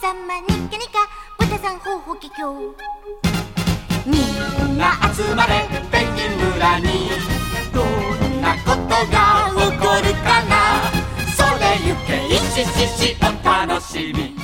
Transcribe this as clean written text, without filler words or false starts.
様ニカニカ豚さんほほききょうみんな集まれペンギン村にどんなことが起こるかなそれゆけいしししお楽しみ